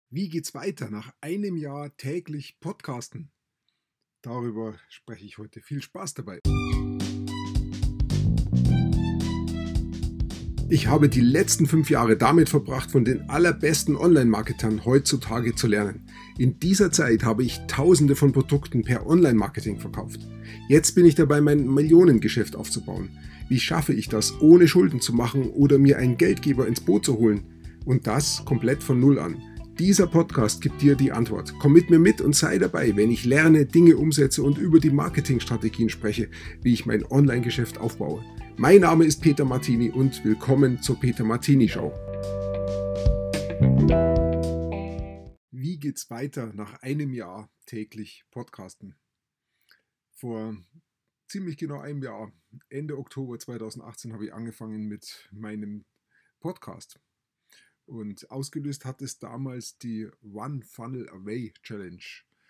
Wie geht's weiter nach einem Jahr täglich Podcasten? Darüber spreche ich heute. Viel Spaß dabei. Ich habe die letzten 5 Jahre damit verbracht, von den allerbesten Online-Marketern heutzutage zu lernen. In dieser Zeit habe ich Tausende von Produkten per Online-Marketing verkauft. Jetzt bin ich dabei, mein Millionengeschäft aufzubauen. Wie schaffe ich das, ohne Schulden zu machen oder mir einen Geldgeber ins Boot zu holen? Und das komplett von Null an. Dieser Podcast gibt dir die Antwort. Komm mit mir mit und sei dabei, wenn ich lerne, Dinge umsetze und über die Marketingstrategien spreche, wie ich mein Online-Geschäft aufbaue. Mein Name ist Peter Martini und willkommen zur Peter Martini Show. Wie geht's weiter nach einem Jahr täglich Podcasten? Vor ziemlich genau einem Jahr, Ende Oktober 2018, habe ich angefangen mit meinem Podcast. Und ausgelöst hat es damals die One Funnel Away Challenge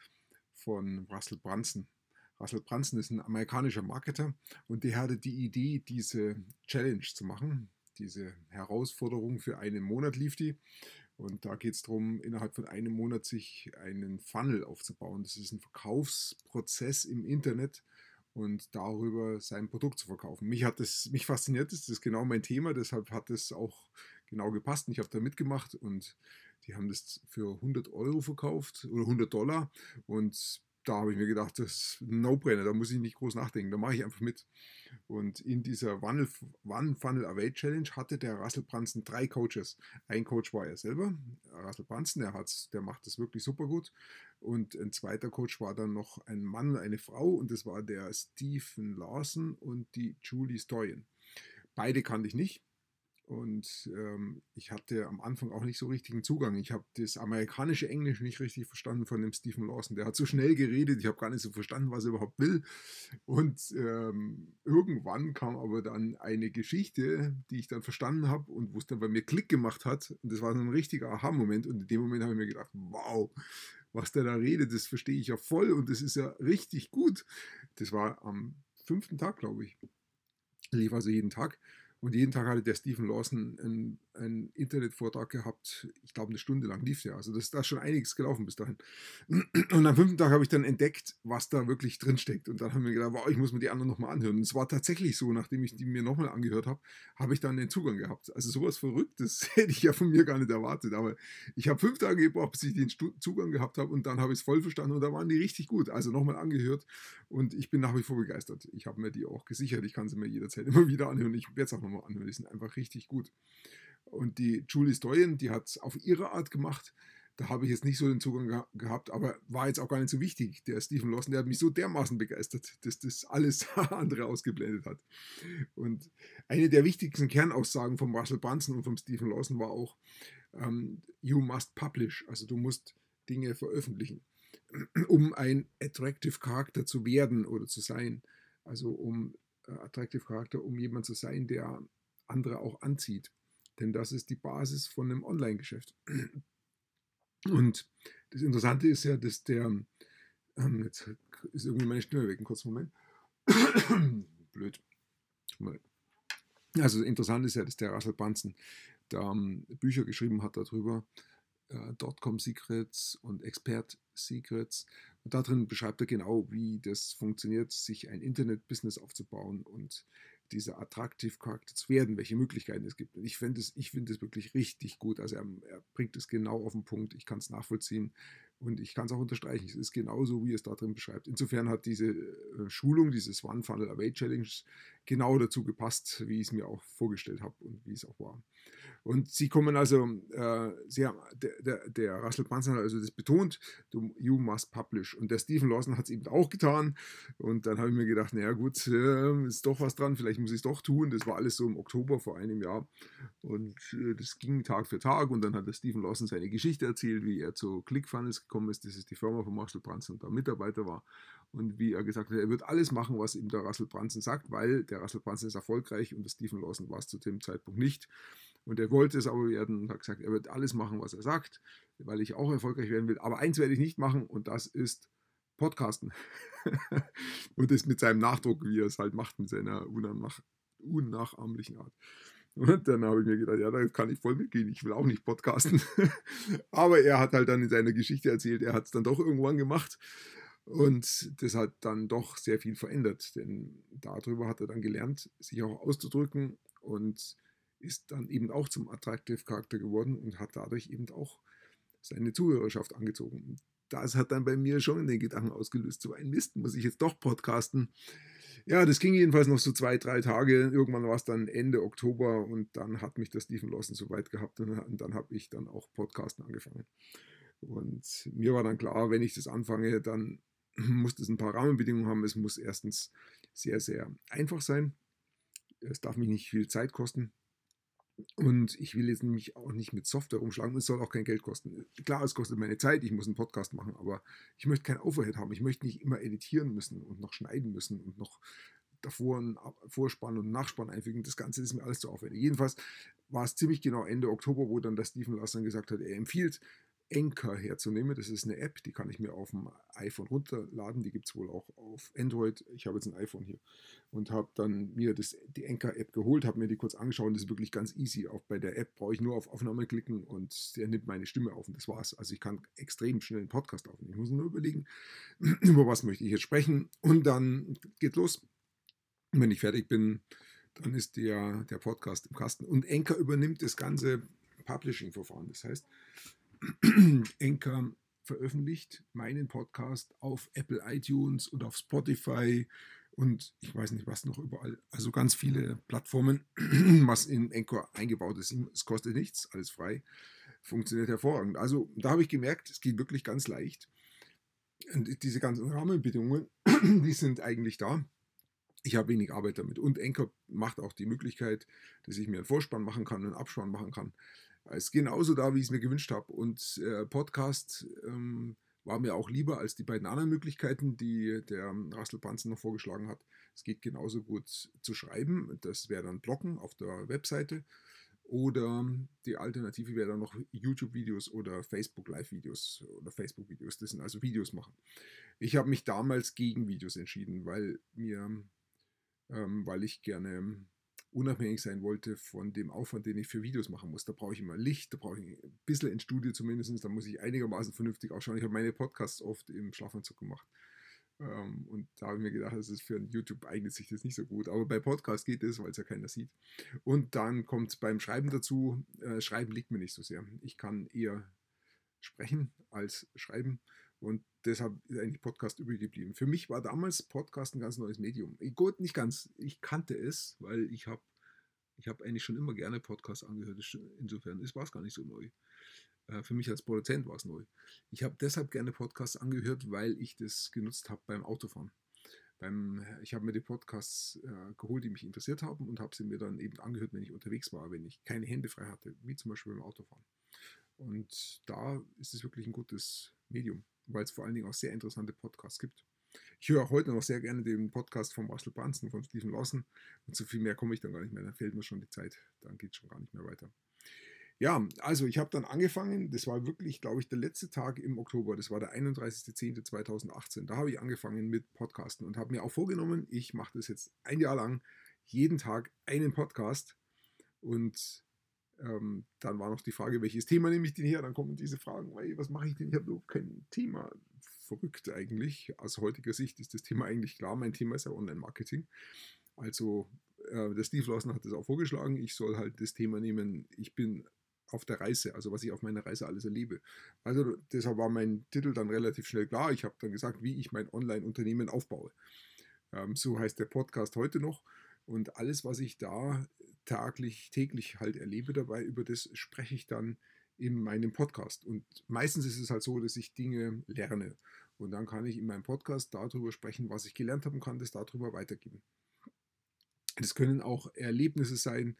von Russell Brunson. Russell Brunson ist ein amerikanischer Marketer und der hatte die Idee, diese Challenge zu machen. Diese Herausforderung für einen Monat lief die. Und da geht es darum, innerhalb von einem Monat sich einen Funnel aufzubauen. Das ist ein Verkaufsprozess im Internet und darüber sein Produkt zu verkaufen. Mich fasziniert das ist genau mein Thema, deshalb hat es auch genau gepasst. Und ich habe da mitgemacht und die haben das für 100 € verkauft oder 100 $. Und da habe ich mir gedacht, das ist ein No-Brainer, da muss ich nicht groß nachdenken, da mache ich einfach mit. Und in dieser One Funnel Away Challenge hatte der Russell Brunson 3 Coaches. Ein Coach war er selber, Russell Brunson, der macht das wirklich super gut. Und ein zweiter Coach war dann noch ein Mann und eine Frau und das war der Stephen Lawson und die Julie Stoyan. Beide kannte ich nicht. Und ich hatte am Anfang auch nicht so richtigen Zugang. Ich habe das amerikanische Englisch nicht richtig verstanden von dem Stephen Lawson. Der hat so schnell geredet, ich habe gar nicht so verstanden, was er überhaupt will. Und irgendwann kam aber dann eine Geschichte, die ich dann verstanden habe und wo es dann bei mir Klick gemacht hat. Und das war so ein richtiger Aha-Moment. Und in dem Moment habe ich mir gedacht, wow, was der da redet, das verstehe ich ja voll und das ist ja richtig gut. Das war am 5. Tag, glaube ich. Lief also jeden Tag. Und jeden Tag hatte der Stephen Lawson einen Internetvortrag gehabt. Ich glaube, eine Stunde lang lief der. Also da ist schon einiges gelaufen bis dahin. Und am 5. Tag habe ich dann entdeckt, was da wirklich drinsteckt. Und dann haben wir gedacht, wow, ich muss mir die anderen nochmal anhören. Und es war tatsächlich so, nachdem ich die mir nochmal angehört habe, habe ich dann den Zugang gehabt. Also sowas Verrücktes hätte ich ja von mir gar nicht erwartet. Aber ich habe 5 Tage gebraucht, bis ich den Zugang gehabt habe. Und dann habe ich es voll verstanden. Und da waren die richtig gut. Also nochmal angehört. Und ich bin nach wie vor begeistert. Ich habe mir die auch gesichert. Ich kann sie mir jederzeit immer wieder anhören. Ich werde es auch nochmal anhören. Die sind einfach richtig gut. Und die Julie Stoyan, die hat es auf ihre Art gemacht. Da habe ich jetzt nicht so den Zugang gehabt, aber war jetzt auch gar nicht so wichtig. Der Stephen Lawson, der hat mich so dermaßen begeistert, dass das alles andere ausgeblendet hat. Und eine der wichtigsten Kernaussagen vom Russell Brunson und vom Stephen Lawson war auch, you must publish, also du musst Dinge veröffentlichen, um ein attractive Charakter zu werden oder zu sein. Also um attractive Charakter, um jemand zu sein, der andere auch anzieht. Denn das ist die Basis von einem Online-Geschäft. Und das Interessante ist ja, dass jetzt ist irgendwie meine Stimme weg, einen kurzen Moment. Blöd. Also interessant ist ja, dass der Russell Brunson da Bücher geschrieben hat darüber, Dotcom Secrets und Expert Secrets. Und darin beschreibt er genau, wie das funktioniert, sich ein Internet-Business aufzubauen und dieser Attractive Charakter zu werden, welche Möglichkeiten es gibt. Und ich finde es wirklich richtig gut. Also er bringt es genau auf den Punkt. Ich kann es nachvollziehen und ich kann es auch unterstreichen. Es ist genauso, wie es da drin beschreibt. Insofern hat diese Schulung, dieses One Funnel Away Challenge, genau dazu gepasst, wie ich es mir auch vorgestellt habe und wie es auch war. Und sie kommen also, der Russell Brunson hat also das betont, you must publish. Und der Stephen Lawson hat es eben auch getan. Und dann habe ich mir gedacht, naja gut, ist doch was dran, vielleicht muss ich es doch tun. Das war alles so im Oktober vor einem Jahr. Und das ging Tag für Tag. Und dann hat der Stephen Lawson seine Geschichte erzählt, wie er zu ClickFunnels gekommen ist. Das ist die Firma von Russell Brunson und da Mitarbeiter war. Und wie er gesagt hat, er wird alles machen, was ihm der Russell Brunson sagt, weil der Russell Brunson ist erfolgreich und der Stephen Lawson war es zu dem Zeitpunkt nicht. Und er wollte es aber werden und hat gesagt, er wird alles machen, was er sagt, weil ich auch erfolgreich werden will. Aber eins werde ich nicht machen und das ist Podcasten. Und das mit seinem Nachdruck, wie er es halt macht, mit seiner unnachahmlichen Art. Und dann habe ich mir gedacht, ja, da kann ich voll mitgehen, ich will auch nicht podcasten. Aber er hat halt dann in seiner Geschichte erzählt, er hat es dann doch irgendwann gemacht. Und das hat dann doch sehr viel verändert, denn darüber hat er dann gelernt, sich auch auszudrücken und ist dann eben auch zum Attractive Charakter geworden und hat dadurch eben auch seine Zuhörerschaft angezogen. Das hat dann bei mir schon den Gedanken ausgelöst, so ein Mist, muss ich jetzt doch podcasten. Ja, das ging jedenfalls noch so 2, 3 Tage. Irgendwann war es dann Ende Oktober und dann hat mich der Stephen Lawson so weit gehabt und dann habe ich dann auch Podcasten angefangen. Und mir war dann klar, wenn ich das anfange, dann muss das ein paar Rahmenbedingungen haben. Es muss erstens sehr, sehr einfach sein. Es darf mich nicht viel Zeit kosten. Und ich will jetzt mich auch nicht mit Software rumschlagen. Es soll auch kein Geld kosten. Klar, es kostet meine Zeit. Ich muss einen Podcast machen, aber ich möchte kein Overhead haben. Ich möchte nicht immer editieren müssen und noch schneiden müssen und noch davor einen Vorspann und einen Nachspann einfügen. Das Ganze ist mir alles zu aufwendig. Jedenfalls war es ziemlich genau Ende Oktober, wo dann der Stephen Lawson gesagt hat, er empfiehlt, Anchor herzunehmen. Das ist eine App, die kann ich mir auf dem iPhone runterladen. Die gibt es wohl auch auf Android. Ich habe jetzt ein iPhone hier und habe dann mir die Anchor-App geholt, habe mir die kurz angeschaut. Das ist wirklich ganz easy. Auch bei der App brauche ich nur auf Aufnahme klicken und der nimmt meine Stimme auf und das war's. Also ich kann extrem schnell einen Podcast aufnehmen. Ich muss nur überlegen, über was möchte ich jetzt sprechen und dann geht los. Und wenn ich fertig bin, dann ist der Podcast im Kasten. Und Anchor übernimmt das ganze Publishing-Verfahren. Das heißt, Anchor veröffentlicht meinen Podcast auf Apple iTunes und auf Spotify und ich weiß nicht was noch überall. Also ganz viele Plattformen, was in Anchor eingebaut ist. Es kostet nichts, alles frei, funktioniert hervorragend. Also da habe ich gemerkt, es geht wirklich ganz leicht. Und diese ganzen Rahmenbedingungen, die sind eigentlich da. Ich habe wenig Arbeit damit. Und Anchor macht auch die Möglichkeit, dass ich mir einen Vorspann machen kann, einen Abspann machen kann. Ist genauso da, wie ich es mir gewünscht habe. Und Podcast war mir auch lieber als die beiden anderen Möglichkeiten, die der Russell Brunson noch vorgeschlagen hat. Es geht genauso gut zu schreiben. Das wäre dann Bloggen auf der Webseite. Oder die Alternative wäre dann noch YouTube-Videos oder Facebook-Live-Videos oder Facebook-Videos. Das sind also Videos machen. Ich habe mich damals gegen Videos entschieden, weil ich gerne unabhängig sein wollte von dem Aufwand, den ich für Videos machen muss. Da brauche ich immer Licht, da brauche ich ein bisschen ein Studio zumindest, da muss ich einigermaßen vernünftig ausschauen. Ich habe meine Podcasts oft im Schlafanzug gemacht. Und da habe ich mir gedacht, das ist für ein YouTube eignet sich das nicht so gut. Aber bei Podcasts geht es, weil es ja keiner sieht. Und dann kommt es beim Schreiben dazu. Schreiben liegt mir nicht so sehr. Ich kann eher sprechen als schreiben. Und deshalb ist eigentlich Podcast übrig geblieben. Für mich war damals Podcast ein ganz neues Medium. Gut, nicht ganz. Ich kannte es, weil ich hab eigentlich schon immer gerne Podcasts angehört. Insofern war es gar nicht so neu. Für mich als Produzent war es neu. Ich habe deshalb gerne Podcasts angehört, weil ich das genutzt habe beim Autofahren. Ich habe mir die Podcasts geholt, die mich interessiert haben und habe sie mir dann eben angehört, wenn ich unterwegs war, wenn ich keine Hände frei hatte, wie zum Beispiel beim Autofahren. Und da ist es wirklich ein gutes Medium, weil es vor allen Dingen auch sehr interessante Podcasts gibt. Ich höre auch heute noch sehr gerne den Podcast von Russell Brunson, von Stephen Lawson. Und zu viel mehr komme ich dann gar nicht mehr. Dann fehlt mir schon die Zeit. Dann geht es schon gar nicht mehr weiter. Ja, also ich habe dann angefangen. Das war wirklich, glaube ich, der letzte Tag im Oktober. Das war der 31.10.2018. Da habe ich angefangen mit Podcasten und habe mir auch vorgenommen, ich mache das jetzt ein Jahr lang, jeden Tag einen Podcast. Und dann war noch die Frage, welches Thema nehme ich denn her? Dann kommen diese Fragen, was mache ich denn? Ich habe überhaupt kein Thema. Verrückt eigentlich. Aus heutiger Sicht ist das Thema eigentlich klar. Mein Thema ist ja Online-Marketing. Also der Steve Lawson hat das auch vorgeschlagen. Ich soll halt das Thema nehmen, ich bin auf der Reise, also was ich auf meiner Reise alles erlebe. Also deshalb war mein Titel dann relativ schnell klar. Ich habe dann gesagt, wie ich mein Online-Unternehmen aufbaue. So heißt der Podcast heute noch. Und alles, was ich da täglich halt erlebe dabei, über das spreche ich dann in meinem Podcast. Und meistens ist es halt so, dass ich Dinge lerne. Und dann kann ich in meinem Podcast darüber sprechen, was ich gelernt habe und kann das darüber weitergeben. Das können auch Erlebnisse sein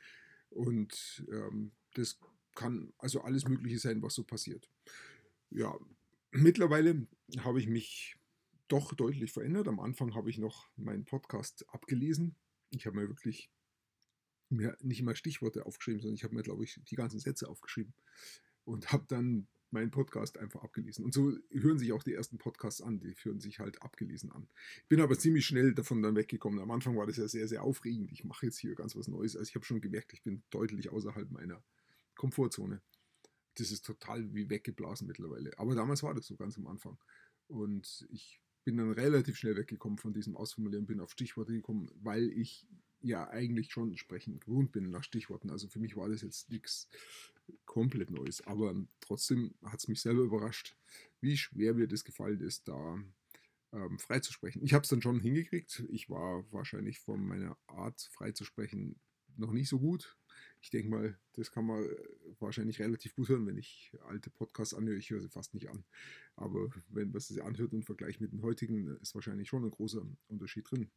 und das kann also alles Mögliche sein, was so passiert. Ja, mittlerweile habe ich mich doch deutlich verändert. Am Anfang habe ich noch meinen Podcast abgelesen. Ich habe mir wirklich nicht immer Stichworte aufgeschrieben, sondern ich habe mir, glaube ich, die ganzen Sätze aufgeschrieben und habe dann meinen Podcast einfach abgelesen. Und so hören sich auch die ersten Podcasts an, die führen sich halt abgelesen an. Ich bin aber ziemlich schnell davon dann weggekommen. Am Anfang war das ja sehr, sehr aufregend. Ich mache jetzt hier ganz was Neues. Also ich habe schon gemerkt, ich bin deutlich außerhalb meiner Komfortzone. Das ist total wie weggeblasen mittlerweile. Aber damals war das so ganz am Anfang. Und ich bin dann relativ schnell weggekommen von diesem Ausformulieren, bin auf Stichworte gekommen, weil ich ja eigentlich schon sprechen gewohnt bin nach Stichworten. Also für mich war das jetzt nichts komplett Neues. Aber trotzdem hat es mich selber überrascht, wie schwer mir das gefallen ist, da frei zu sprechen. Ich habe es dann schon hingekriegt. Ich war wahrscheinlich von meiner Art, frei zu sprechen, noch nicht so gut. Ich denke mal, das kann man wahrscheinlich relativ gut hören, wenn ich alte Podcasts anhöre. Ich höre sie fast nicht an. Aber wenn man sie anhört und vergleicht mit den heutigen, ist wahrscheinlich schon ein großer Unterschied drin.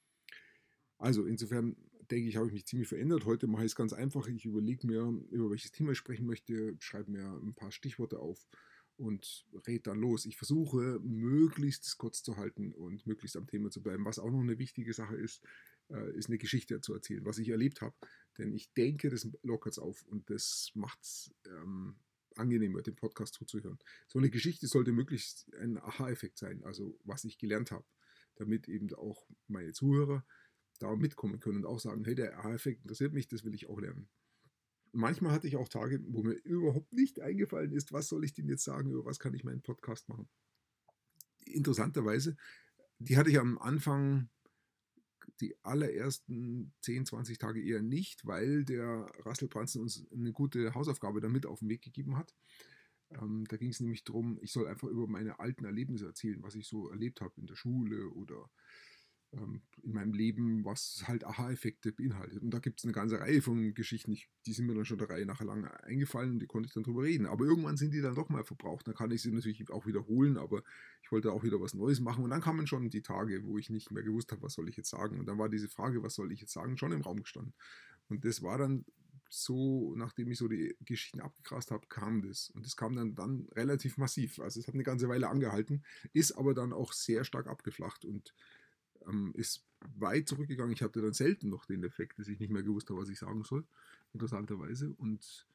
Also insofern denke ich, habe ich mich ziemlich verändert. Heute mache ich es ganz einfach. Ich überlege mir, über welches Thema ich sprechen möchte, schreibe mir ein paar Stichworte auf und rede dann los. Ich versuche, möglichst kurz zu halten und möglichst am Thema zu bleiben. Was auch noch eine wichtige Sache ist eine Geschichte zu erzählen, was ich erlebt habe. Denn ich denke, das lockert es auf und das macht es angenehmer, dem Podcast zuzuhören. So eine Geschichte sollte möglichst ein Aha-Effekt sein, also was ich gelernt habe, damit eben auch meine Zuhörer da mitkommen können und auch sagen, hey, der Aha-Effekt interessiert mich, das will ich auch lernen. Manchmal hatte ich auch Tage, wo mir überhaupt nicht eingefallen ist, was soll ich denn jetzt sagen, über was kann ich meinen Podcast machen. Interessanterweise, die hatte ich am Anfang die allerersten 10, 20 Tage eher nicht, weil der Russell Brunson uns eine gute Hausaufgabe damit auf den Weg gegeben hat. Da ging es nämlich darum, ich soll einfach über meine alten Erlebnisse erzählen, was ich so erlebt habe in der Schule oder in meinem Leben, was halt Aha-Effekte beinhaltet. Und da gibt es eine ganze Reihe von Geschichten, die sind mir dann schon der Reihe nachher lang eingefallen und die konnte ich dann drüber reden. Aber irgendwann sind die dann doch mal verbraucht. Dann kann ich sie natürlich auch wiederholen, aber ich wollte auch wieder was Neues machen. Und dann kamen schon die Tage, wo ich nicht mehr gewusst habe, was soll ich jetzt sagen. Und dann war diese Frage, was soll ich jetzt sagen, schon im Raum gestanden. Und das war dann so, nachdem ich so die Geschichten abgegrast habe, kam das. Und das kam dann relativ massiv. Also es hat eine ganze Weile angehalten, ist aber dann auch sehr stark abgeflacht und ist weit zurückgegangen. Ich hatte dann selten noch den Effekt, dass ich nicht mehr gewusst habe, was ich sagen soll, interessanterweise. Und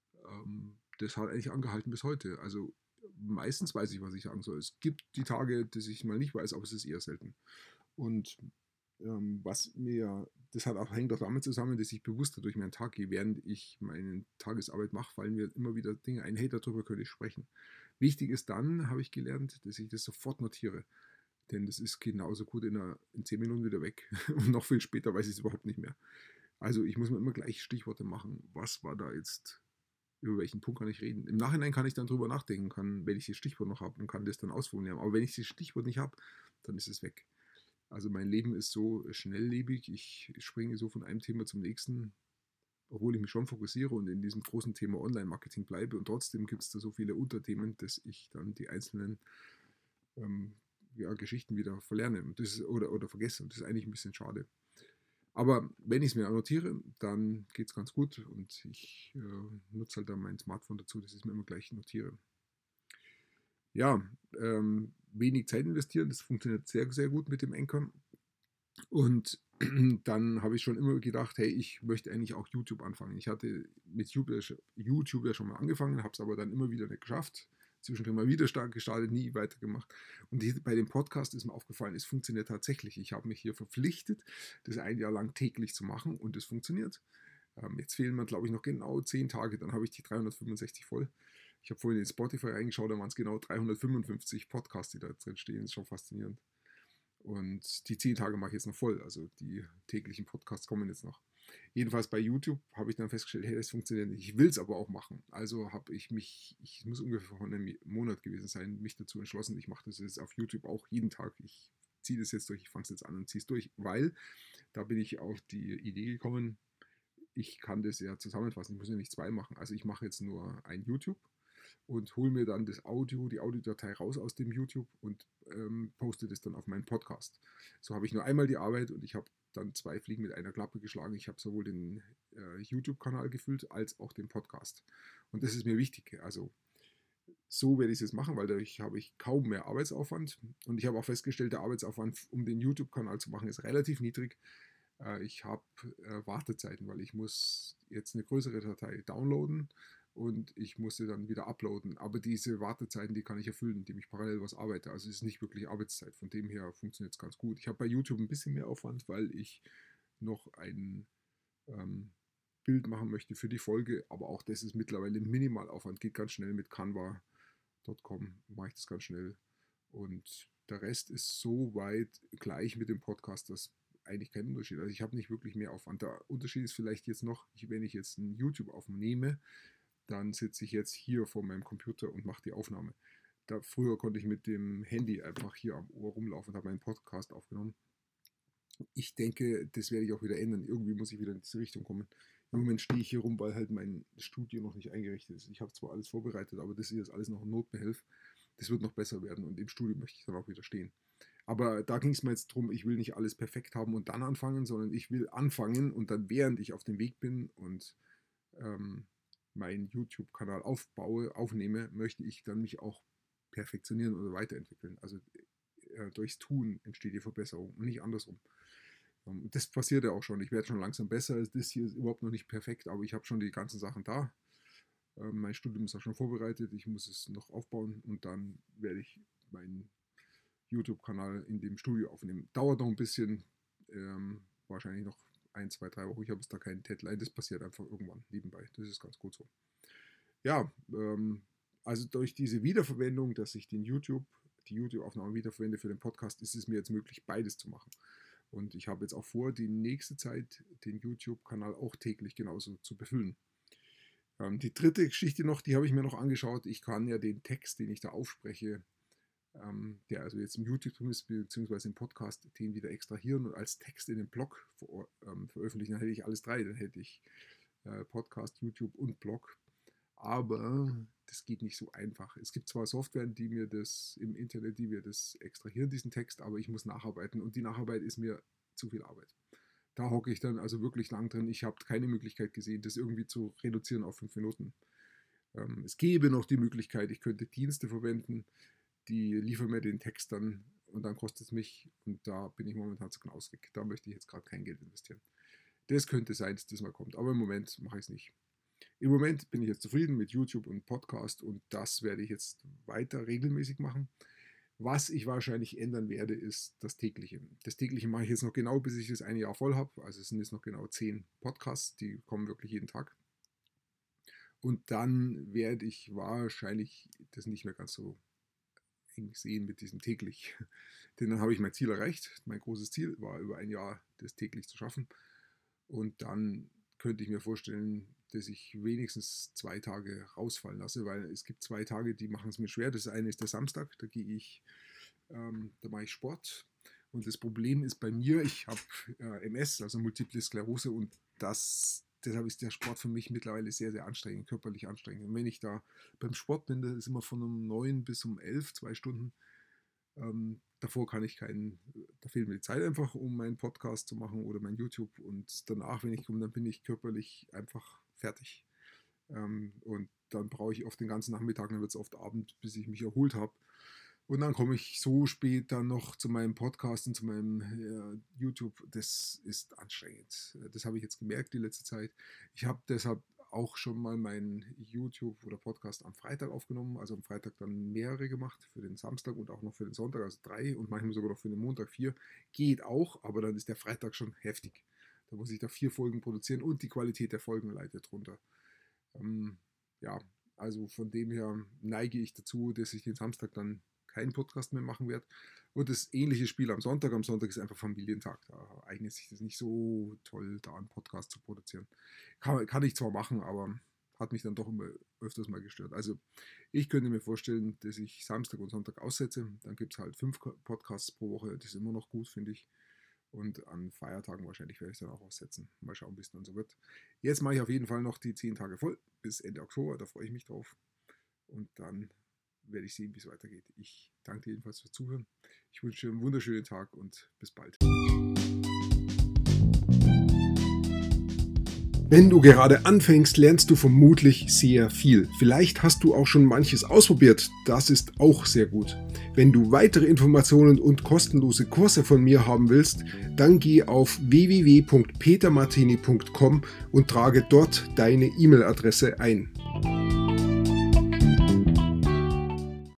das hat eigentlich angehalten bis heute. Also meistens weiß ich, was ich sagen soll. Es gibt die Tage, dass ich mal nicht weiß, aber es ist eher selten. Und hängt auch damit zusammen, dass ich bewusster durch meinen Tag gehe. Während ich meine Tagesarbeit mache, fallen mir immer wieder Dinge ein, hey, darüber könnte ich sprechen. Wichtig ist dann, habe ich gelernt, dass ich das sofort notiere. Denn das ist genauso gut in 10 Minuten wieder weg. Und noch viel später weiß ich es überhaupt nicht mehr. Also ich muss mir immer gleich Stichworte machen. Was war da jetzt? Über welchen Punkt kann ich reden? Im Nachhinein kann ich dann drüber nachdenken, wenn ich das Stichwort noch habe und kann das dann ausformulieren. Aber wenn ich das Stichwort nicht habe, dann ist es weg. Also mein Leben ist so schnelllebig. Ich springe so von einem Thema zum nächsten, obwohl ich mich schon fokussiere und in diesem großen Thema Online-Marketing bleibe. Und trotzdem gibt es da so viele Unterthemen, dass ich dann die einzelnen Geschichten wieder verlerne oder vergesse. Und das ist eigentlich ein bisschen schade. Aber wenn ich es mir annotiere, dann geht es ganz gut und ich nutze halt dann mein Smartphone dazu, dass ich es mir immer gleich notiere. Ja, wenig Zeit investieren, das funktioniert sehr, sehr gut mit dem Anchor. Und dann habe ich schon immer gedacht, hey, ich möchte eigentlich auch YouTube anfangen. Ich hatte mit YouTube ja schon mal angefangen, habe es aber dann immer wieder nicht geschafft. Zwischendrin mal wieder stark gestartet, nie weitergemacht. Und bei dem Podcast ist mir aufgefallen, es funktioniert tatsächlich. Ich habe mich hier verpflichtet, das ein Jahr lang täglich zu machen und es funktioniert. Jetzt fehlen mir, glaube ich, noch genau 10 Tage, dann habe ich die 365 voll. Ich habe vorhin in Spotify reingeschaut, da waren es genau 355 Podcasts, die da drin stehen. Das ist schon faszinierend. Und die 10 Tage mache ich jetzt noch voll. Also die täglichen Podcasts kommen jetzt noch. Jedenfalls bei YouTube habe ich dann festgestellt, hey, das funktioniert nicht. Ich will es aber auch machen. Also habe ich muss ungefähr vor einem Monat gewesen sein, mich dazu entschlossen, ich mache das jetzt auf YouTube auch jeden Tag. Ich ziehe das jetzt durch, ich fange es jetzt an und ziehe es durch, weil da bin ich auf die Idee gekommen, ich kann das ja zusammenfassen, ich muss ja nicht zwei machen. Also ich mache jetzt nur ein YouTube und hole mir dann die Audiodatei raus aus dem YouTube und poste das dann auf meinen Podcast. So habe ich nur einmal die Arbeit und ich habe dann 2 Fliegen mit einer Klappe geschlagen. Ich habe sowohl den YouTube-Kanal gefüllt als auch den Podcast. Und das ist mir wichtig. Also so werde ich es jetzt machen, weil dadurch habe ich kaum mehr Arbeitsaufwand. Und ich habe auch festgestellt, der Arbeitsaufwand, um den YouTube-Kanal zu machen, ist relativ niedrig. Ich habe Wartezeiten, weil ich muss jetzt eine größere Datei downloaden und ich musste dann wieder uploaden. Aber diese Wartezeiten, die kann ich erfüllen, indem ich parallel was arbeite. Also es ist nicht wirklich Arbeitszeit. Von dem her funktioniert es ganz gut. Ich habe bei YouTube ein bisschen mehr Aufwand, weil ich noch ein Bild machen möchte für die Folge. Aber auch das ist mittlerweile Minimalaufwand. Geht ganz schnell mit Canva.com. Mache ich das ganz schnell. Und der Rest ist so weit gleich mit dem Podcast, dass eigentlich kein Unterschied. Also ich habe nicht wirklich mehr Aufwand. Der Unterschied ist vielleicht jetzt noch, wenn ich jetzt ein YouTube aufnehme, dann sitze ich jetzt hier vor meinem Computer und mache die Aufnahme. Früher konnte ich mit dem Handy einfach hier am Ohr rumlaufen und habe meinen Podcast aufgenommen. Ich denke, das werde ich auch wieder ändern. Irgendwie muss ich wieder in diese Richtung kommen. Im Moment stehe ich hier rum, weil halt mein Studio noch nicht eingerichtet ist. Ich habe zwar alles vorbereitet, aber das ist jetzt alles noch ein Notbehelf. Das wird noch besser werden und im Studio möchte ich dann auch wieder stehen. Aber da ging es mir jetzt darum, ich will nicht alles perfekt haben und dann anfangen, sondern ich will anfangen und dann, während ich auf dem Weg bin und meinen YouTube-Kanal aufnehme, möchte ich dann mich auch perfektionieren oder weiterentwickeln. Also durchs Tun entsteht die Verbesserung und nicht andersrum. Das passiert ja auch schon. Ich werde schon langsam besser. Das hier ist überhaupt noch nicht perfekt, aber ich habe schon die ganzen Sachen da. Mein Studium ist auch schon vorbereitet. Ich muss es noch aufbauen und dann werde ich meinen YouTube-Kanal in dem Studio aufnehmen. Dauert noch ein bisschen, wahrscheinlich noch 1, 2, 3 Wochen. Ich habe jetzt da keinen Deadline. Das passiert einfach irgendwann nebenbei. Das ist ganz gut so. Ja, also durch diese Wiederverwendung, dass ich die YouTube-Aufnahmen wiederverwende für den Podcast, ist es mir jetzt möglich, beides zu machen. Und ich habe jetzt auch vor, die nächste Zeit den YouTube-Kanal auch täglich genauso zu befüllen. Die dritte Geschichte noch, die habe ich mir noch angeschaut. Ich kann ja den Text, den ich da aufspreche, der also jetzt im YouTube ist, beziehungsweise im Podcast, den wieder extrahieren und als Text in den Blog veröffentlichen. Dann hätte ich alles drei. Dann hätte ich Podcast, YouTube und Blog. Aber das geht nicht so einfach. Es gibt zwar Software, die mir das im Internet, die mir das extrahieren, diesen Text, aber ich muss nacharbeiten und die Nacharbeit ist mir zu viel Arbeit. Da hocke ich dann also wirklich lang drin. Ich habe keine Möglichkeit gesehen, das irgendwie zu reduzieren auf 5 Minuten. Es gäbe noch die Möglichkeit, ich könnte Dienste verwenden, die liefern mir den Text dann und dann kostet es mich und da bin ich momentan zu knausrig. Da möchte ich jetzt gerade kein Geld investieren. Das könnte sein, dass das mal kommt, aber im Moment mache ich es nicht. Im Moment bin ich jetzt zufrieden mit YouTube und Podcast und das werde ich jetzt weiter regelmäßig machen. Was ich wahrscheinlich ändern werde, ist das Tägliche. Das Tägliche mache ich jetzt noch genau, bis ich das eine Jahr voll habe. Also es sind jetzt noch genau 10 Podcasts, die kommen wirklich jeden Tag. Und dann werde ich wahrscheinlich das nicht mehr ganz so eng sehen mit diesem täglich. Denn dann habe ich mein Ziel erreicht. Mein großes Ziel war über ein Jahr, das täglich zu schaffen. Und dann könnte ich mir vorstellen, dass ich wenigstens 2 Tage rausfallen lasse, weil es gibt 2 Tage, die machen es mir schwer. Das eine ist der Samstag, da mache ich Sport. Und das Problem ist bei mir, ich habe MS, also Multiple Sklerose, und deshalb ist der Sport für mich mittlerweile sehr, sehr anstrengend, körperlich anstrengend. Und wenn ich da beim Sport bin, das ist immer von um 9 bis um 11, 2 Stunden. Davor da fehlt mir die Zeit einfach, um meinen Podcast zu machen oder mein YouTube. Und danach, wenn ich komme, dann bin ich körperlich einfach fertig. Und dann brauche ich oft den ganzen Nachmittag, dann wird es oft Abend, bis ich mich erholt habe. Und dann komme ich so spät dann noch zu meinem Podcast und zu meinem YouTube. Das ist anstrengend. Das habe ich jetzt gemerkt die letzte Zeit. Ich habe deshalb auch schon mal meinen YouTube oder Podcast am Freitag aufgenommen, also am Freitag dann mehrere gemacht, für den Samstag und auch noch für den Sonntag, also 3 und manchmal sogar noch für den Montag 4. Geht auch, aber dann ist der Freitag schon heftig. Da muss ich da 4 Folgen produzieren und die Qualität der Folgen leidet drunter. Ja, also von dem her neige ich dazu, dass ich den Samstag dann keinen Podcast mehr machen werde. Und das ähnliche Spiel am Sonntag. Am Sonntag ist einfach Familientag. Da eignet sich das nicht so toll, da einen Podcast zu produzieren. Kann ich zwar machen, aber hat mich dann doch immer öfters mal gestört. Also ich könnte mir vorstellen, dass ich Samstag und Sonntag aussetze. Dann gibt es halt 5 Podcasts pro Woche. Das ist immer noch gut, finde ich. Und an Feiertagen wahrscheinlich werde ich dann auch aussetzen. Mal schauen, wie es dann so wird. Jetzt mache ich auf jeden Fall noch die 10 Tage voll bis Ende Oktober. Da freue ich mich drauf. Und dann werde ich sehen, wie es weitergeht. Ich danke dir jedenfalls fürs Zuhören. Ich wünsche dir einen wunderschönen Tag und bis bald. Wenn du gerade anfängst, lernst du vermutlich sehr viel. Vielleicht hast du auch schon manches ausprobiert. Das ist auch sehr gut. Wenn du weitere Informationen und kostenlose Kurse von mir haben willst, dann geh auf www.petermartini.com und trage dort deine E-Mail-Adresse ein.